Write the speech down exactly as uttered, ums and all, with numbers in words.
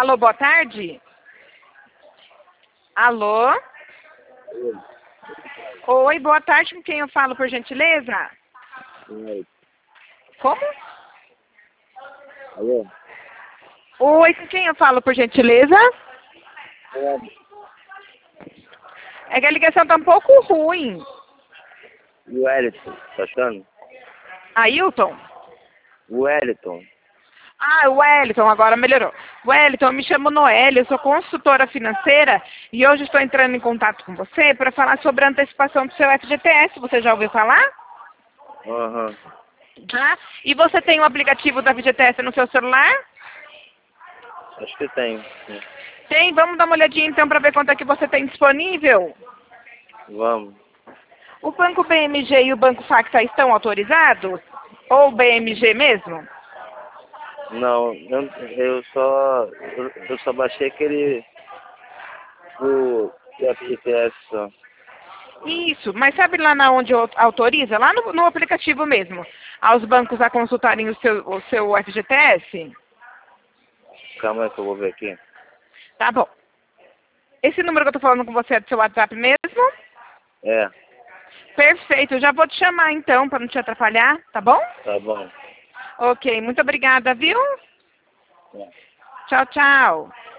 Alô, boa tarde. Alô? Oi, boa tarde. Com quem eu falo, por gentileza? Oi. Como? Alô? Oi, com quem eu falo, por gentileza? É. É que a ligação tá um pouco ruim. E o Wellington, tá achando? Ailton? O Wellington. Ah, o Wellington, agora melhorou. Wellington, eu me chamo Noélia, eu sou consultora financeira e hoje estou entrando em contato com você para falar sobre a antecipação do seu F G T S. Você já ouviu falar? Aham. Ah, e você tem o aplicativo da F G T S no seu celular? Acho que tem. Sim. Tem, vamos dar uma olhadinha então para ver quanto é que você tem disponível. Vamos. O Banco B M G e o Banco Facta estão autorizados? Ou B M G mesmo? Não, eu, eu só. Eu, eu só baixei aquele. O F G T S só. Isso, mas sabe lá na onde au- autoriza? Lá no, no aplicativo mesmo, aos bancos a consultarem o seu, o seu F G T S? Calma aí que eu vou ver aqui. Tá bom. Esse número que eu tô falando com você é do seu WhatsApp mesmo? É, Perfeito, eu já vou te chamar então, para não te atrapalhar, tá bom? tá bom. Ok, muito obrigada, viu? É. Tchau, tchau.